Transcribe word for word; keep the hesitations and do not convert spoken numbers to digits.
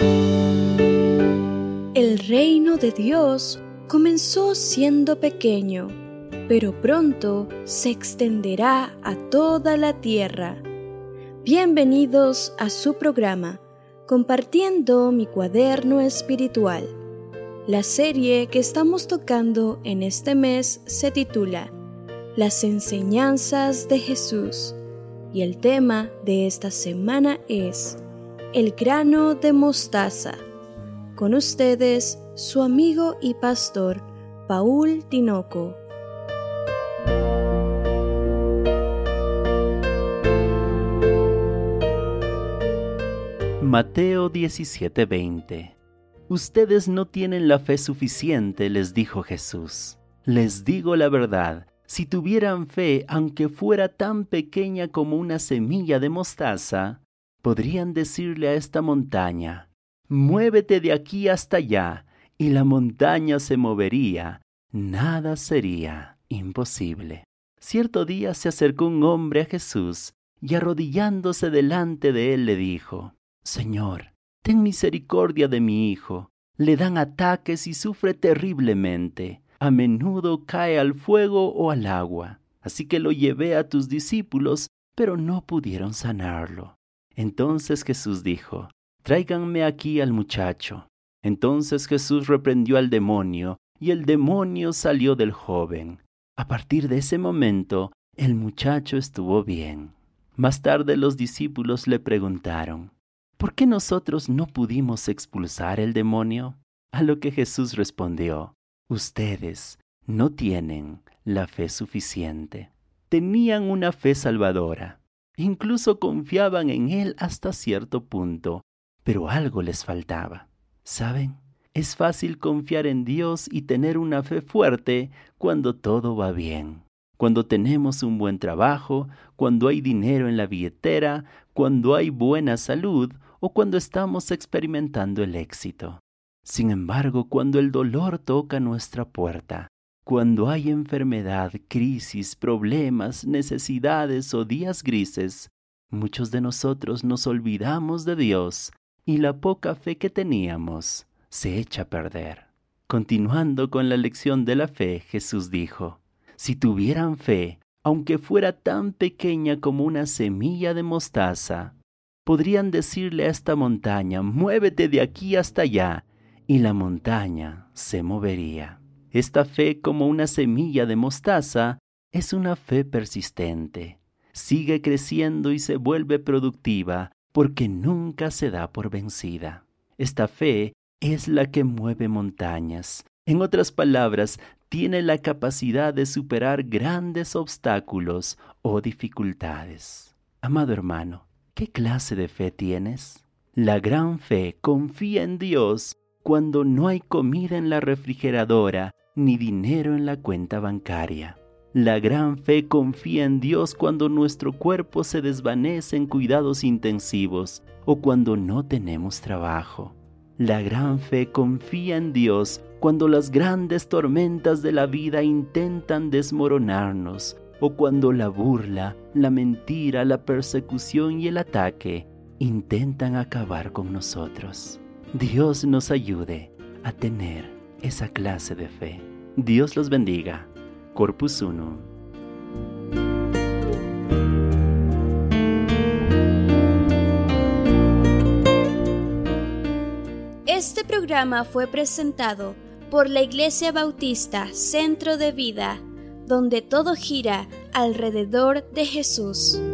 El reino de Dios comenzó siendo pequeño, pero pronto se extenderá a toda la tierra. Bienvenidos a su programa, Compartiendo mi cuaderno espiritual. La serie que estamos tocando en este mes se titula Las enseñanzas de Jesús, y el tema de esta semana es El grano de mostaza. Con ustedes, su amigo y pastor, Paul Tinoco. Mateo diecisiete veinte. Ustedes no tienen la fe suficiente, les dijo Jesús. Les digo la verdad, si tuvieran fe, aunque fuera tan pequeña como una semilla de mostaza, podrían decirle a esta montaña, muévete de aquí hasta allá, y la montaña se movería. Nada sería imposible. Cierto día se acercó un hombre a Jesús y arrodillándose delante de él le dijo, Señor, ten misericordia de mi hijo. Le dan ataques y sufre terriblemente. A menudo cae al fuego o al agua. Así que lo llevé a tus discípulos, pero no pudieron sanarlo. Entonces Jesús dijo, tráiganme aquí al muchacho. Entonces Jesús reprendió al demonio, y el demonio salió del joven. A partir de ese momento, el muchacho estuvo bien. Más tarde los discípulos le preguntaron, ¿por qué nosotros no pudimos expulsar el demonio? A lo que Jesús respondió, ustedes no tienen la fe suficiente. Tenían una fe salvadora. Incluso confiaban en Él hasta cierto punto, pero algo les faltaba. ¿Saben? Es fácil confiar en Dios y tener una fe fuerte cuando todo va bien. Cuando tenemos un buen trabajo, cuando hay dinero en la billetera, cuando hay buena salud, o cuando estamos experimentando el éxito. Sin embargo, cuando el dolor toca nuestra puerta, cuando hay enfermedad, crisis, problemas, necesidades o días grises, muchos de nosotros nos olvidamos de Dios y la poca fe que teníamos se echa a perder. Continuando con la lección de la fe, Jesús dijo, si tuvieran fe, aunque fuera tan pequeña como una semilla de mostaza, podrían decirle a esta montaña, muévete de aquí hasta allá, y la montaña se movería. Esta fe, como una semilla de mostaza, es una fe persistente. Sigue creciendo y se vuelve productiva, porque nunca se da por vencida. Esta fe es la que mueve montañas. En otras palabras, tiene la capacidad de superar grandes obstáculos o dificultades. Amado hermano, ¿qué clase de fe tienes? La gran fe confía en Dios cuando no hay comida en la refrigeradora ni dinero en la cuenta bancaria. La gran fe confía en Dios cuando nuestro cuerpo se desvanece en cuidados intensivos o cuando no tenemos trabajo. La gran fe confía en Dios cuando las grandes tormentas de la vida intentan desmoronarnos, o cuando la burla, la mentira, la persecución y el ataque intentan acabar con nosotros. Dios nos ayude a tener esa clase de fe. Dios los bendiga. Corpus Unum. Este programa fue presentado por la Iglesia Bautista Centro de Vida, donde todo gira alrededor de Jesús.